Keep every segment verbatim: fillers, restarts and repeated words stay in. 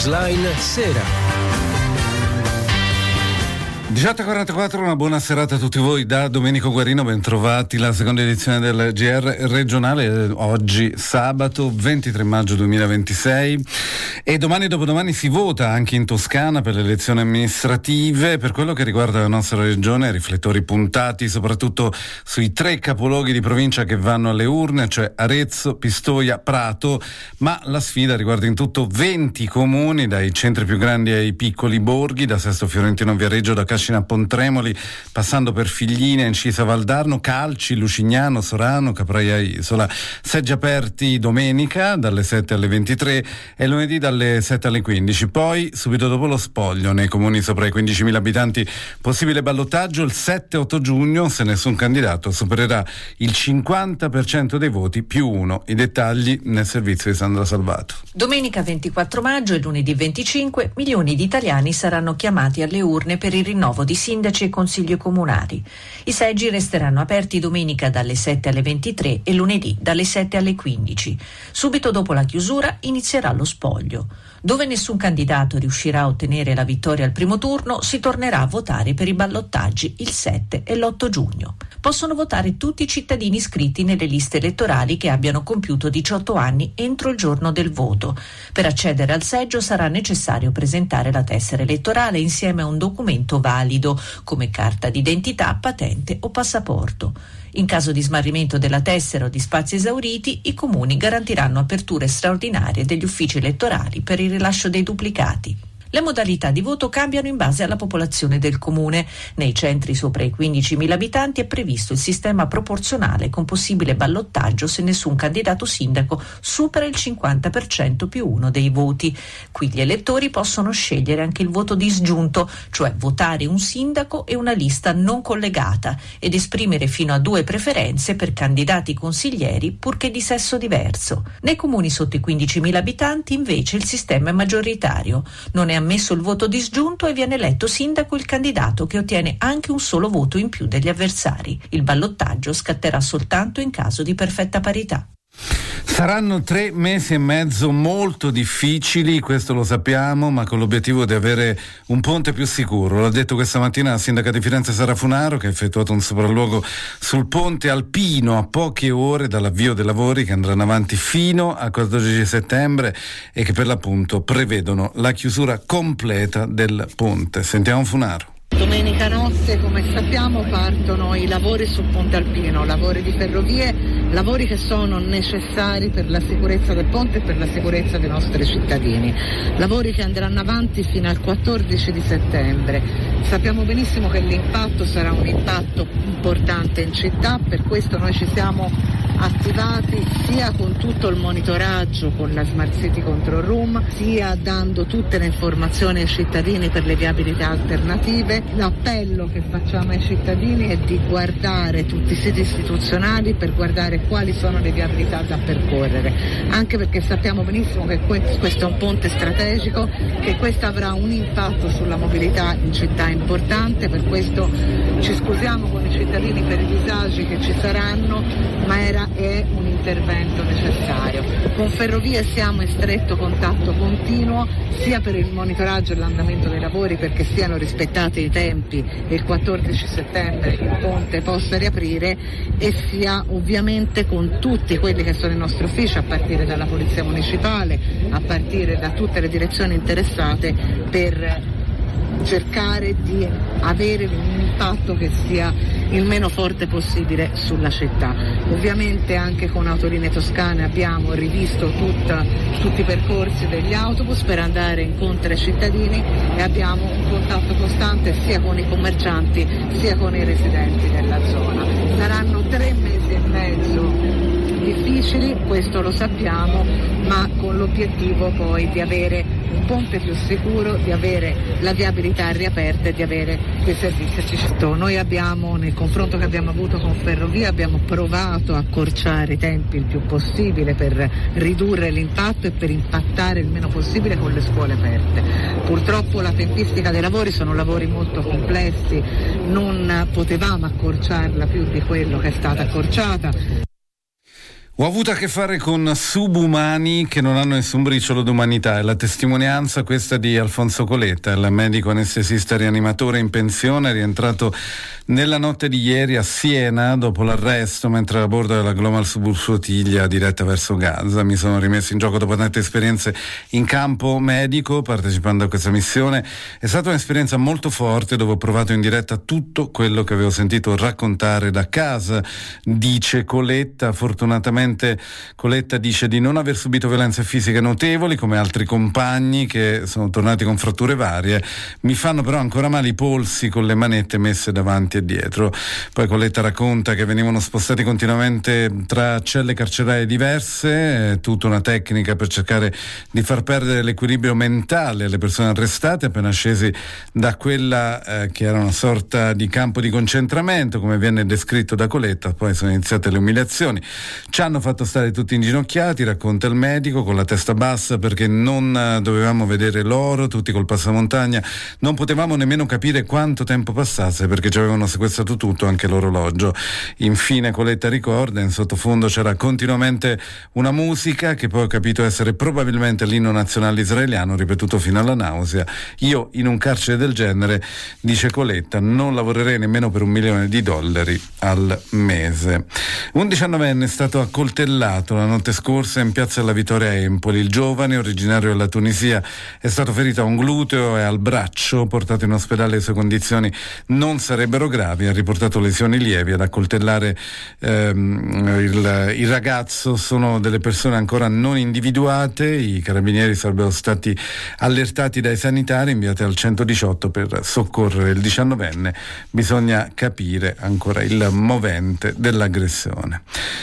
Newsline Sera. diciotto e quarantaquattro, una buona serata a tutti voi da Domenico Guarino, ben trovati. La seconda edizione del G R regionale, oggi sabato ventitré maggio duemilaventisei, e domani e dopodomani si vota anche in Toscana per le elezioni amministrative. Per quello che riguarda la nostra regione, riflettori puntati soprattutto sui tre capoluoghi di provincia che vanno alle urne, cioè Arezzo, Pistoia, Prato, ma la sfida riguarda in tutto venti comuni, dai centri più grandi ai piccoli borghi, da Sesto Fiorentino Viareggio, da Cascina a Pontremoli, passando per Figline, Incisa, Valdarno, Calci, Lucignano, Sorano, Capraia Isola. Seggi aperti domenica dalle sette alle ventitré e lunedì dalle sette alle quindici. Poi, subito dopo lo spoglio, nei comuni sopra i quindicimila abitanti, possibile ballottaggio il sette otto giugno, se nessun candidato supererà il cinquanta per cento dei voti più uno. I dettagli nel servizio di Sandra Salvato. Domenica ventiquattro maggio e lunedì venticinque milioni di italiani saranno chiamati alle urne per il rinnovo di sindaci e consigli comunali. I seggi resteranno aperti domenica dalle sette alle ventitré e lunedì dalle sette alle quindici. Subito dopo la chiusura inizierà lo spoglio. Dove nessun candidato riuscirà a ottenere la vittoria al primo turno, si tornerà a votare per i ballottaggi il sette e l'otto giugno. Possono votare tutti i cittadini iscritti nelle liste elettorali che abbiano compiuto diciotto anni entro il giorno del voto. Per accedere al seggio sarà necessario presentare la tessera elettorale insieme a un documento valido come carta d'identità, patente o passaporto. In caso di smarrimento della tessera o di spazi esauriti, i comuni garantiranno aperture straordinarie degli uffici elettorali per il rilascio dei duplicati. Le modalità di voto cambiano in base alla popolazione del comune. Nei centri sopra i quindicimila abitanti è previsto il sistema proporzionale con possibile ballottaggio se nessun candidato sindaco supera il cinquanta per cento più uno dei voti. Qui gli elettori possono scegliere anche il voto disgiunto, cioè votare un sindaco e una lista non collegata, ed esprimere fino a due preferenze per candidati consiglieri purché di sesso diverso. Nei comuni sotto i quindicimila abitanti invece il sistema è maggioritario. Non è ammesso il voto disgiunto e viene eletto sindaco il candidato che ottiene anche un solo voto in più degli avversari. Il ballottaggio scatterà soltanto in caso di perfetta parità. Saranno tre mesi e mezzo molto difficili, questo lo sappiamo, ma con l'obiettivo di avere un ponte più sicuro. L'ha detto questa mattina la sindaca di Firenze Sara Funaro, che ha effettuato un sopralluogo sul ponte alpino a poche ore dall'avvio dei lavori che andranno avanti fino al quattordici settembre e che per l'appunto prevedono la chiusura completa del ponte. Sentiamo Funaro. Domenica notte, come sappiamo, partono i lavori sul ponte alpino, lavori di ferrovie, lavori che sono necessari per la sicurezza del ponte e per la sicurezza dei nostri cittadini, lavori che andranno avanti fino al quattordici di settembre. Sappiamo benissimo che l'impatto sarà un impatto importante in città, per questo noi ci siamo attivati sia con tutto il monitoraggio con la Smart City Control Room, sia dando tutte le informazioni ai cittadini per le viabilità alternative. L'appello che facciamo ai cittadini è di guardare tutti i siti istituzionali per guardare quali sono le viabilità da percorrere, anche perché sappiamo benissimo che questo è un ponte strategico, che questo avrà un impatto sulla mobilità in città importante. Per questo ci scusiamo con i cittadini per i disagi che ci saranno, ma era è un intervento necessario. Con Ferrovie siamo in stretto contatto continuo sia per il monitoraggio e l'andamento dei lavori perché siano rispettati i tempi e il quattordici settembre il ponte possa riaprire, e sia ovviamente con tutti quelli che sono i nostri uffici, a partire dalla Polizia Municipale, a partire da tutte le direzioni interessate, per cercare di avere un impatto che sia il meno forte possibile sulla città. Ovviamente anche con Autolinee Toscane abbiamo rivisto tutta, tutti i percorsi degli autobus per andare incontro ai cittadini, e abbiamo un contatto costante sia con i commercianti sia con i residenti della zona. Saranno tre mesi e mezzo difficili, questo lo sappiamo, ma con l'obiettivo poi di avere un ponte più sicuro, di avere la viabilità riaperta e di avere quei servizi accessibili. Noi abbiamo, nel confronto che abbiamo avuto con Ferrovie, abbiamo provato a accorciare i tempi il più possibile per ridurre l'impatto e per impattare il meno possibile con le scuole aperte. Purtroppo la tempistica dei lavori sono lavori molto complessi, non potevamo accorciarla più di quello che è stata accorciata. Ho avuto a che fare con subumani che non hanno nessun briciolo d'umanità, e la testimonianza questa di Alfonso Coletta, il medico anestesista rianimatore in pensione, rientrato nella notte di ieri a Siena dopo l'arresto mentre a bordo della Global Subflottiglia diretta verso Gaza. Mi sono rimesso in gioco dopo tante esperienze in campo medico partecipando a questa missione. È stata un'esperienza molto forte dove ho provato in diretta tutto quello che avevo sentito raccontare da casa, dice Coletta. Fortunatamente Coletta dice di non aver subito violenze fisiche notevoli come altri compagni che sono tornati con fratture varie. Mi fanno però ancora male i polsi con le manette messe davanti e dietro. Poi Coletta racconta che venivano spostati continuamente tra celle carcerarie diverse, tutta una tecnica per cercare di far perdere l'equilibrio mentale alle persone arrestate appena scesi da quella eh, che era una sorta di campo di concentramento, come viene descritto da Coletta. Poi sono iniziate le umiliazioni. Ci hanno fatto stare tutti inginocchiati, racconta il medico, con la testa bassa perché non dovevamo vedere loro, tutti col passamontagna, non potevamo nemmeno capire quanto tempo passasse perché ci avevano sequestrato tutto, anche l'orologio. Infine Coletta ricorda, in sottofondo c'era continuamente una musica che poi ho capito essere probabilmente l'inno nazionale israeliano ripetuto fino alla nausea. Io in un carcere del genere, dice Coletta, non lavorerei nemmeno per un milione di dollari al mese. Un diciannovenne è stato accoltellato la notte scorsa in piazza della Vittoria a Empoli. Il giovane, originario della Tunisia, è stato ferito a un gluteo e al braccio, portato in ospedale. Le sue condizioni non sarebbero gravi, ha riportato lesioni lievi. Ad accoltellare ehm, il, il ragazzo sono delle persone ancora non individuate. I carabinieri sarebbero stati allertati dai sanitari, inviati al centodiciotto per soccorrere il diciannovenne. Bisogna capire ancora il movente dell'aggressione.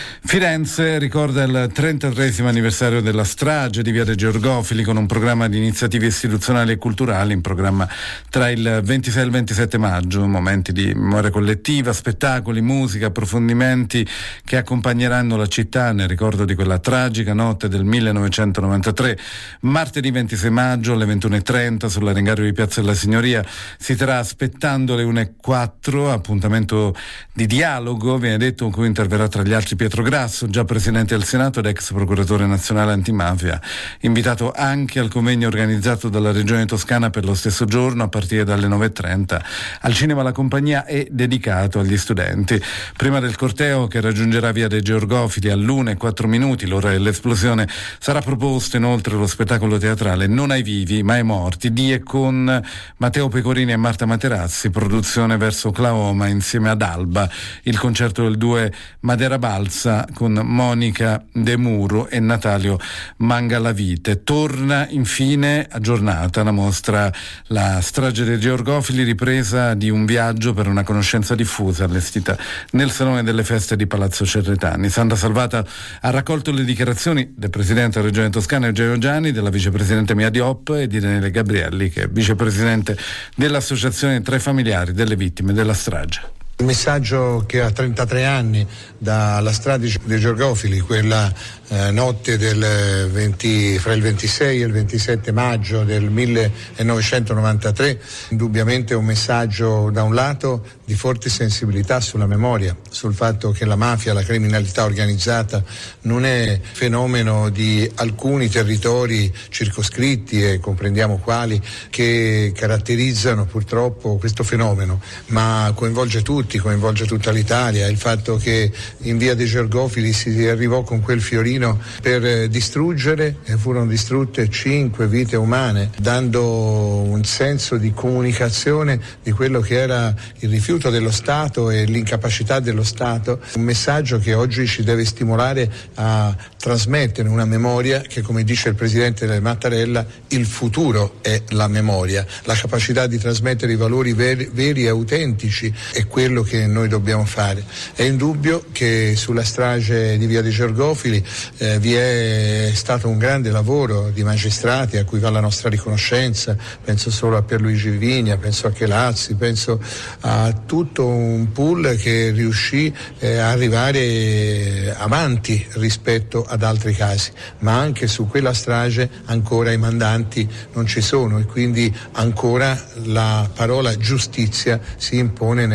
Firenze ricorda il trentatreesimo anniversario della strage di Via dei Georgofili con un programma di iniziative istituzionali e culturali in programma tra il ventisei e il ventisette maggio, momenti di memoria collettiva, spettacoli, musica, approfondimenti che accompagneranno la città nel ricordo di quella tragica notte del millenovecentonovantatré. Martedì ventisei maggio alle ventuno e trenta sull'Arengario di Piazza della Signoria si terrà aspettando le una e quattro, appuntamento di dialogo, viene detto, in cui interverrà tra gli altri Pietro Grasso, già presidente del Senato ed ex procuratore nazionale antimafia, invitato anche al convegno organizzato dalla Regione Toscana per lo stesso giorno a partire dalle nove e trenta. Al cinema La Compagnia è dedicato agli studenti. Prima del corteo che raggiungerà Via dei Georgofili all'una e quattro minuti, l'ora dell'esplosione, sarà proposto inoltre lo spettacolo teatrale Non ai vivi ma ai morti di e con Matteo Pecorini e Marta Materazzi, produzione verso Oklahoma insieme ad Alba, il concerto del duo Madera Balsa con Monica De Muro e Natalio Mangalavite. Torna infine aggiornata la mostra La strage dei Georgofili, ripresa di un viaggio per una conoscenza diffusa, allestita nel Salone delle Feste di Palazzo Cerretani. Sandra Salvata ha raccolto le dichiarazioni del presidente della Regione Toscana Eugenio Giani, della vicepresidente Mia Diop e di Daniele Gabrielli, che è vicepresidente dell'Associazione tra i familiari delle vittime della strage. Il messaggio che a trentatré anni dalla strage dei Georgofili, quella eh, notte del venti, fra il ventisei e il ventisette maggio del millenovecentonovantatré, indubbiamente è un messaggio da un lato di forte sensibilità sulla memoria, sul fatto che la mafia, la criminalità organizzata non è fenomeno di alcuni territori circoscritti, e comprendiamo quali, che caratterizzano purtroppo questo fenomeno, ma coinvolge tutti, coinvolge tutta l'Italia. Il fatto che in Via dei Georgofili si arrivò con quel fiorino per distruggere, e furono distrutte cinque vite umane, dando un senso di comunicazione di quello che era il rifiuto dello Stato e l'incapacità dello Stato, un messaggio che oggi ci deve stimolare a trasmettere una memoria che, come dice il presidente del Mattarella, il futuro è la memoria, la capacità di trasmettere i valori veri, veri e autentici è quello che noi dobbiamo fare. È indubbio che sulla strage di Via dei Georgofili eh, vi è stato un grande lavoro di magistrati a cui va la nostra riconoscenza, penso solo a Pierluigi Vigna, penso a Chelazzi, penso a tutto un pool che riuscì eh, a arrivare avanti rispetto ad altri casi, ma anche su quella strage ancora i mandanti non ci sono, e quindi ancora la parola giustizia si impone nella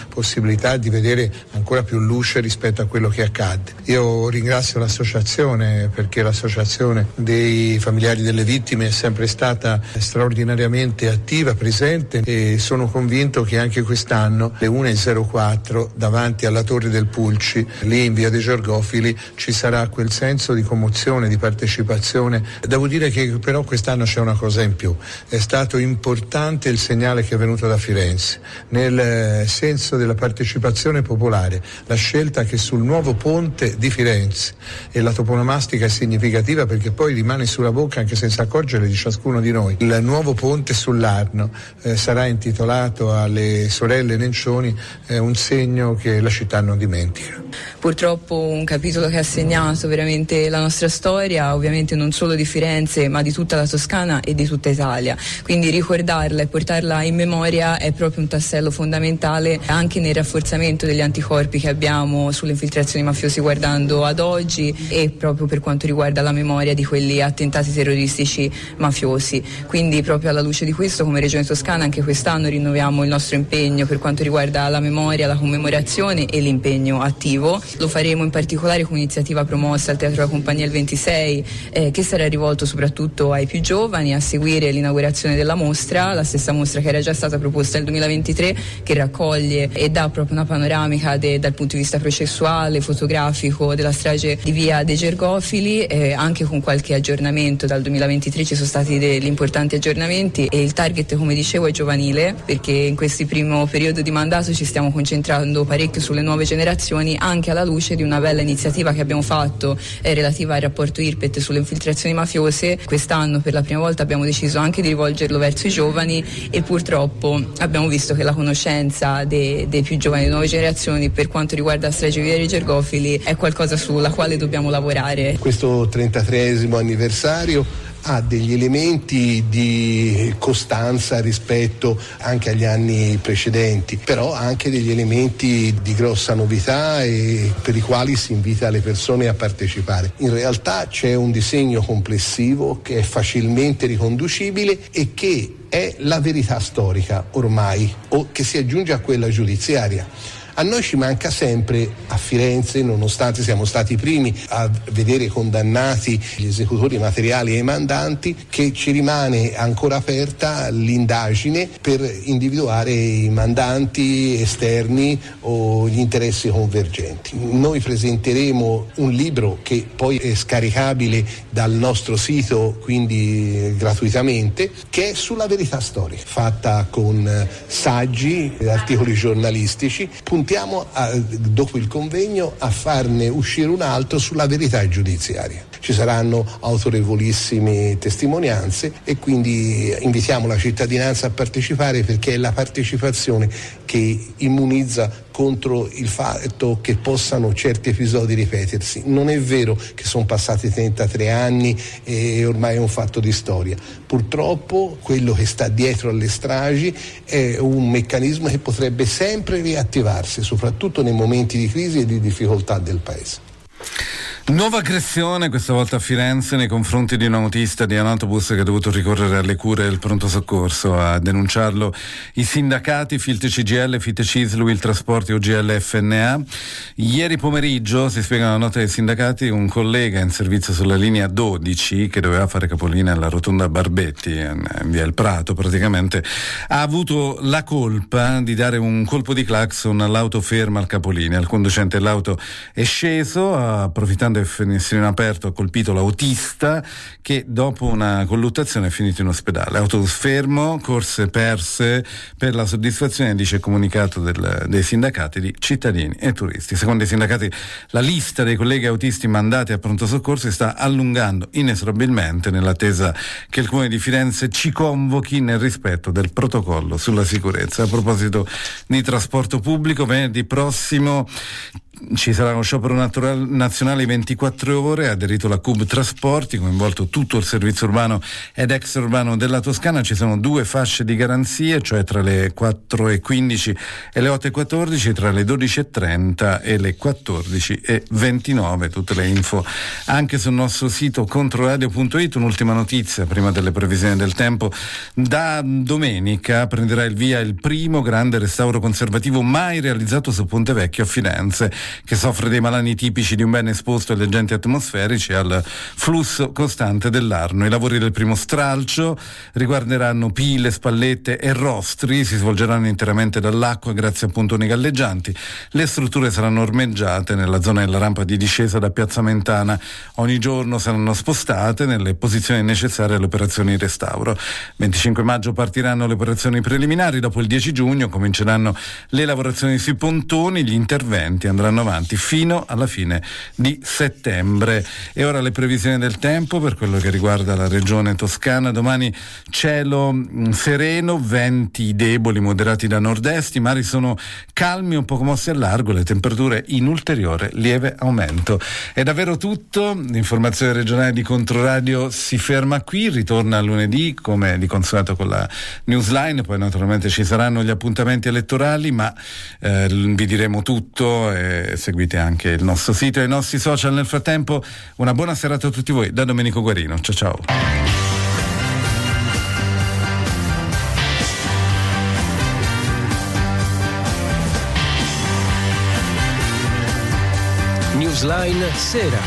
possibilità di vedere ancora più luce rispetto a quello che accadde. Io ringrazio l'associazione, perché l'associazione dei familiari delle vittime è sempre stata straordinariamente attiva, presente, e sono convinto che anche quest'anno alle una e zero quattro davanti alla Torre del Pulci, lì in via dei Georgofili, ci sarà quel senso di commozione, di partecipazione. Devo dire che però quest'anno c'è una cosa in più: è stato importante il segnale che è venuto da Firenze nel senso della partecipazione popolare, la scelta che sul nuovo ponte di Firenze, e la toponomastica è significativa perché poi rimane sulla bocca anche senza accorgere di ciascuno di noi. Il nuovo ponte sull'Arno eh, sarà intitolato alle sorelle Nencioni, eh, un segno che la città non dimentica. Purtroppo un capitolo che ha segnato veramente la nostra storia, ovviamente non solo di Firenze ma di tutta la Toscana e di tutta Italia, quindi ricordarla e portarla in memoria è proprio un tassello fondamentale anche nel rafforzamento degli anticorpi che abbiamo sulle infiltrazioni mafiosi guardando ad oggi, e proprio per quanto riguarda la memoria di quegli attentati terroristici mafiosi. Quindi proprio alla luce di questo, come Regione Toscana anche quest'anno rinnoviamo il nostro impegno per quanto riguarda la memoria, la commemorazione e l'impegno attivo. Lo faremo in particolare con un'iniziativa promossa al Teatro della Compagnia il ventisei, eh, che sarà rivolto soprattutto ai più giovani, a seguire l'inaugurazione della mostra, la stessa mostra che era già stata proposta nel duemilaventitré, che raccoglie e dà proprio una panoramica de, dal punto di vista processuale, fotografico della strage di via dei Georgofili, eh, anche con qualche aggiornamento. Dal duemilaventitré ci sono stati degli importanti aggiornamenti, e il target, come dicevo, è giovanile, perché in questo primo periodo di mandato ci stiamo concentrando parecchio sulle nuove generazioni, anche alla luce di una bella iniziativa che abbiamo fatto eh, relativa al rapporto I R P E T sulle infiltrazioni mafiose. Quest'anno per la prima volta abbiamo deciso anche di rivolgerlo verso i giovani, e purtroppo abbiamo visto che la conoscenza dei, dei più giovani, delle nuove generazioni, per quanto riguarda la strage di via dei Georgofili è qualcosa sulla quale dobbiamo lavorare. Questo trentatreesimo anniversario ha degli elementi di costanza rispetto anche agli anni precedenti, però ha anche degli elementi di grossa novità e per i quali si invita le persone a partecipare. In realtà c'è un disegno complessivo che è facilmente riconducibile e che è la verità storica ormai, o che si aggiunge a quella giudiziaria. A noi ci manca sempre, a Firenze, nonostante siamo stati i primi a vedere condannati gli esecutori materiali e i mandanti, che ci rimane ancora aperta l'indagine per individuare i mandanti esterni o gli interessi convergenti. Noi presenteremo un libro che poi è scaricabile dal nostro sito, quindi gratuitamente, che è sulla verità storica, fatta con saggi, articoli giornalistici. Puntiamo a, dopo il convegno a farne uscire un altro sulla verità giudiziaria. Ci saranno autorevolissime testimonianze e quindi invitiamo la cittadinanza a partecipare, perché è la partecipazione che immunizza contro il fatto che possano certi episodi ripetersi. Non è vero che sono passati trentatré anni e ormai è un fatto di storia. Purtroppo quello che sta dietro alle stragi è un meccanismo che potrebbe sempre riattivarsi, soprattutto nei momenti di crisi e di difficoltà del Paese. Nuova aggressione, questa volta a Firenze, nei confronti di un autista di un autobus che ha dovuto ricorrere alle cure del pronto soccorso. A denunciarlo i sindacati Filt C G I L, Fitte Cisl, Will Trasporti, U G L F N A. Ieri pomeriggio, si spiega nella nota dei sindacati, un collega in servizio sulla linea dodici, che doveva fare capolinea alla rotonda Barbetti, in via Il Prato praticamente, ha avuto la colpa di dare un colpo di clacson all'auto ferma al capolinea. Il conducente dell'auto è sceso, approfittando del finestrino aperto, ha colpito l'autista, che dopo una colluttazione è finito in ospedale. Autobus fermo, corse perse per la soddisfazione, dice il comunicato del, dei sindacati, di cittadini e turisti. Secondo i sindacati, la lista dei colleghi autisti mandati a pronto soccorso si sta allungando inesorabilmente, nell'attesa che il Comune di Firenze ci convochi nel rispetto del protocollo sulla sicurezza. A proposito di trasporto pubblico, venerdì prossimo ci sarà uno sciopero natural, nazionale ventiquattro ore, ha aderito la C U B Trasporti, coinvolto tutto il servizio urbano ed extraurbano della Toscana. Ci sono due fasce di garanzie, cioè tra le quattro e quindici e le otto e quattordici, tra le dodici e trenta e le quattordici e ventinove. Tutte le info anche sul nostro sito controradio punto it. Un'ultima notizia prima delle previsioni del tempo: da domenica prenderà il via il primo grande restauro conservativo mai realizzato su Ponte Vecchio a Firenze, che soffre dei malanni tipici di un bene esposto agli agenti atmosferici e al flusso costante dell'Arno. I lavori del primo stralcio riguarderanno pile, spallette e rostri, si svolgeranno interamente dall'acqua grazie a pontoni galleggianti. Le strutture saranno ormeggiate nella zona della rampa di discesa da Piazza Mentana. Ogni giorno saranno spostate nelle posizioni necessarie alle operazioni di restauro. venticinque maggio partiranno le operazioni preliminari, dopo il dieci giugno cominceranno le lavorazioni sui pontoni, gli interventi andranno avanti fino alla fine di settembre. E ora le previsioni del tempo per quello che riguarda la regione toscana. Domani cielo mh, sereno, venti deboli moderati da nord-est, i mari sono calmi, un poco mossi al largo, le temperature in ulteriore lieve aumento. È davvero tutto, l'informazione regionale di Controradio si ferma qui, ritorna lunedì come di consueto con la newsline, poi naturalmente ci saranno gli appuntamenti elettorali, ma eh, vi diremo tutto e seguite anche il nostro sito e i nostri social. Nel frattempo una buona serata a tutti voi da Domenico Guarino. Ciao ciao. Newsline Sera.